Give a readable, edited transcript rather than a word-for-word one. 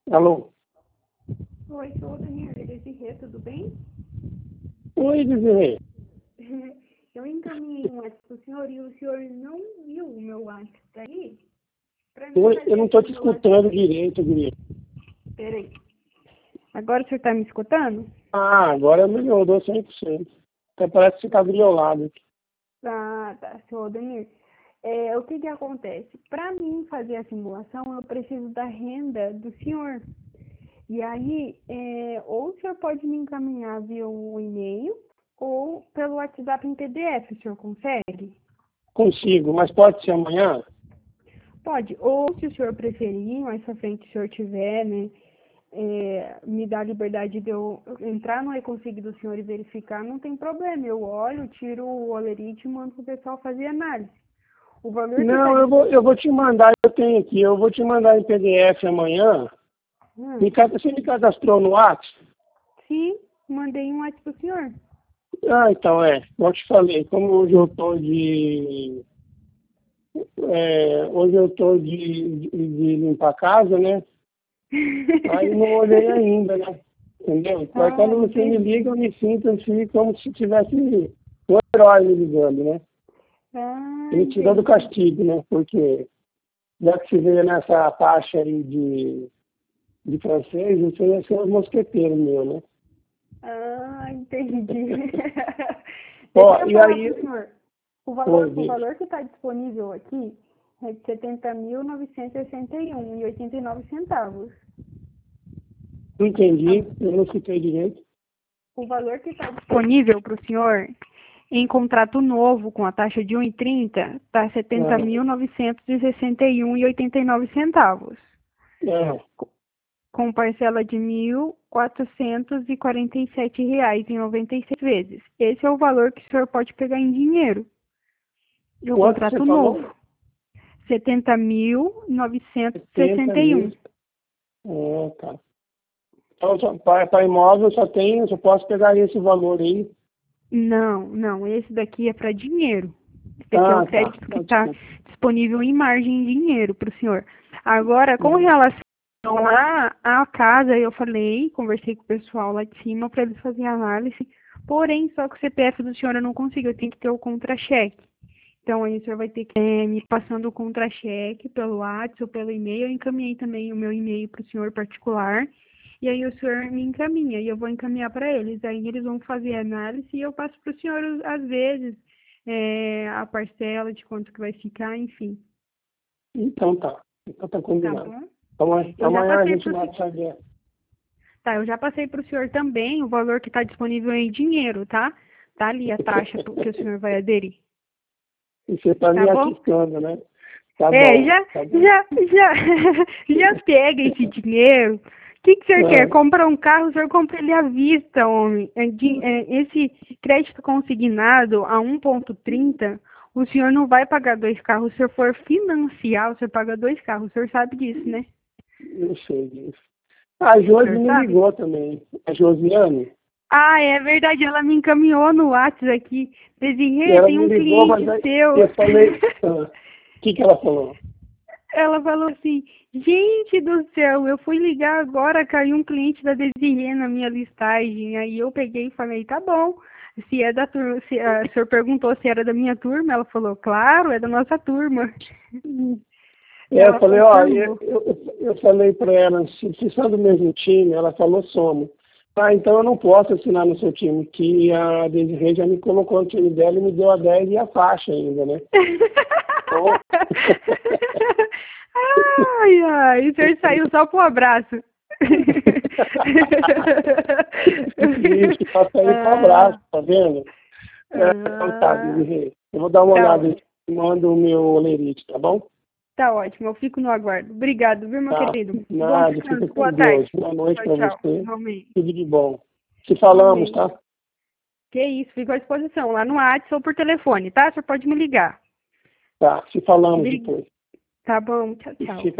Alô? Oi, sou a Daniela Desirê, tudo bem? Oi, Desirê. Eu encaminhei um WhatsApp para o senhor e o senhor não viu o meu WhatsApp daí? Para mim Oi, eu fazer não estou aqui te o meu WhatsApp. escutando direito, Guilherme. Peraí. Agora o senhor está me escutando? Agora melhorou 100%. Até parece que você está griolado aqui. Tá, senhor Danilo. O que acontece? Para mim fazer a simulação, eu preciso da renda do senhor. E aí, ou o senhor pode me encaminhar via um e-mail ou pelo WhatsApp em PDF, o senhor consegue? Consigo, mas pode ser amanhã? Pode, ou se o senhor preferir, mais pra frente, se o senhor tiver, né, me dá a liberdade de eu entrar no e-config do senhor e verificar, não tem problema. Eu olho, tiro o olerite e mando pro pessoal fazer análise. O valor que está Não, eu vou te mandar, eu tenho aqui, eu vou te mandar em PDF amanhã. Você me cadastrou no WhatsApp? Sim, mandei um WhatsApp pro senhor. Então como eu te falei, como hoje eu estou de limpar a casa, né? Aí não olhei ainda, né? Entendeu? Então, quando você me Entendi. liga, eu me sinto assim como se tivesse um herói me ligando, né? E me tirou do Entendi. castigo, né? Porque já que você veio nessa faixa aí de francês, você ia ser um mosqueteiro meu, né? Entendi. Deixa Ó, eu e falar aí, pro senhor. O foi, valor, o bicho. valor que está disponível aqui é de 70.961,89 centavos. Não entendi, eu não escutei direito. O valor que está disponível para o senhor em contrato novo com a taxa de 1,30 está Ah, 70.961,89 centavos. é. Com parcela de R$ 1.447,96 vezes. Esse é o valor que o senhor pode pegar em dinheiro. E o Quanto que você contrato falou? novo. 70 70.961. mil. Tá. Então, para imóvel, eu só posso pegar esse valor aí. Não, esse daqui é para dinheiro. Esse daqui é o Tá. crédito que Então, está desculpa. disponível em margem de dinheiro para o senhor. Agora, com relação à casa, eu conversei com o pessoal lá de cima para eles fazerem análise, porém, só que o CPF do senhor eu não consigo, eu tenho que ter o contra-cheque. Então, aí o senhor vai ter que me passando o contra-cheque pelo WhatsApp ou pelo e-mail. Eu encaminhei também o meu e-mail para o senhor particular. E aí o senhor me encaminha e eu vou encaminhar para eles. Aí eles vão fazer a análise e eu passo para o senhor, às vezes, a parcela de quanto que vai ficar, enfim. Então tá. Então tá Tá combinado. bom? Eu já Amanhã a passei gente para o vai senhor. saber. Tá, eu já passei para o senhor também o valor que está disponível em dinheiro, tá? Tá ali a taxa que o senhor vai aderir. E você tá Tá me bom? atistando, né? Tá bom, Já, tá bom. já, já, já pega esse dinheiro. O que o senhor quer? É. Comprar um carro, o senhor compra ele à vista, homem. Esse crédito consignado a 1,30, o senhor não vai pagar dois carros. Se o senhor for financiar, o senhor paga dois carros. O senhor sabe disso, né? Eu sei disso. A O Josi senhor me sabe? ligou também. A Josiane. É verdade, ela me encaminhou no WhatsApp aqui. E Desirê, ela tem me um ligou, mas cliente aí seu. eu falei. O que ela falou? Ela falou assim, gente do céu, eu fui ligar agora, caiu um cliente da Desirê na minha listagem. Aí eu peguei e falei, tá bom. Se é da turma, se a senhor perguntou se era da minha turma, ela falou, claro, é da nossa turma. Eu Ela falei, ó, confirmou. eu falei para ela, se são do mesmo time, ela falou, somos. Então eu não posso assinar no seu time, que a Desirê já me colocou no time dela e me deu a 10 e a faixa ainda, né? Então, Ai, o senhor saiu só pro abraço. isso, passa aí com ah, abraço, tá vendo? Então tá, ah, Desirê. Eu vou dar uma tá olhada ótimo. e mando o meu olerite, tá bom? Tá ótimo, eu fico no aguardo. Obrigado, viu, meu Tá. querido? Bom Nada, fica descanso, com boa Deus. tarde. Boa noite Tchau, para tchau. você. Igualmente. Tudo de bom. Se falamos, Igualmente. tá? Que isso, fico à disposição, lá no WhatsApp ou por telefone, tá? Você pode me ligar. Tá. Se falamos Obri- depois. Tá bom, tchau, tchau. Fica